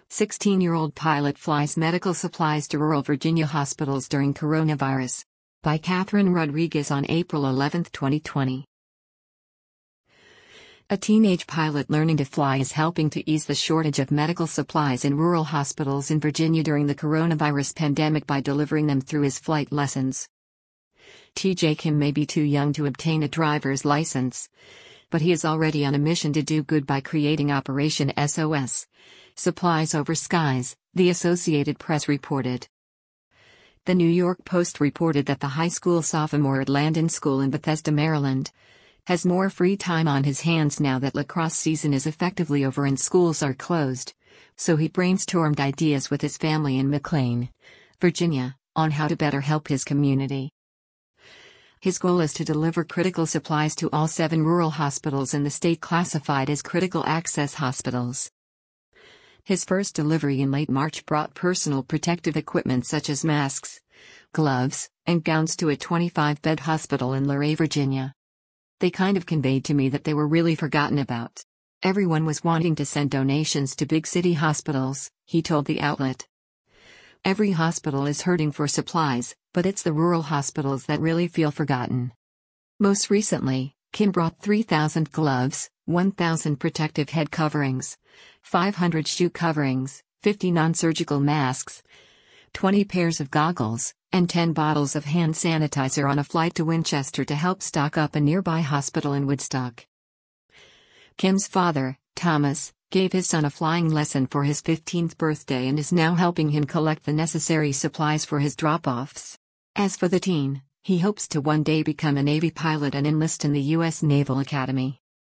16-year-old pilot flies medical supplies to rural Virginia hospitals during coronavirus. By Catherine Rodriguez on April 11, 2020. A teenage pilot learning to fly is helping to ease the shortage of medical supplies in rural hospitals in Virginia during the coronavirus pandemic by delivering them through his flight lessons. TJ Kim may be too young to obtain a driver's license, but he is already on a mission to do good by creating Operation SOS. Supplies over skies, the Associated Press reported. The New York Post reported that the high school sophomore at Landon School in Bethesda, Maryland, has more free time on his hands now that lacrosse season is effectively over and schools are closed, so he brainstormed ideas with his family in McLean, Virginia, on how to better help his community. His goal is to deliver critical supplies to all 7 rural hospitals in the state classified as critical access hospitals. His first delivery in late March brought personal protective equipment such as masks, gloves, and gowns to a 25-bed hospital in Luray, Virginia. They kind of conveyed to me that they were really forgotten about. Everyone was wanting to send donations to big city hospitals, he told the outlet. Every hospital is hurting for supplies, but it's the rural hospitals that really feel forgotten. Most recently, Kim brought 3,000 gloves, 1,000 protective head coverings, 500 shoe coverings, 50 non-surgical masks, 20 pairs of goggles, and 10 bottles of hand sanitizer on a flight to Winchester to help stock up a nearby hospital in Woodstock. Kim's father, Thomas, gave his son a flying lesson for his 15th birthday and is now helping him collect the necessary supplies for his drop-offs. As for the teen, he hopes to one day become a Navy pilot and enlist in the U.S. Naval Academy.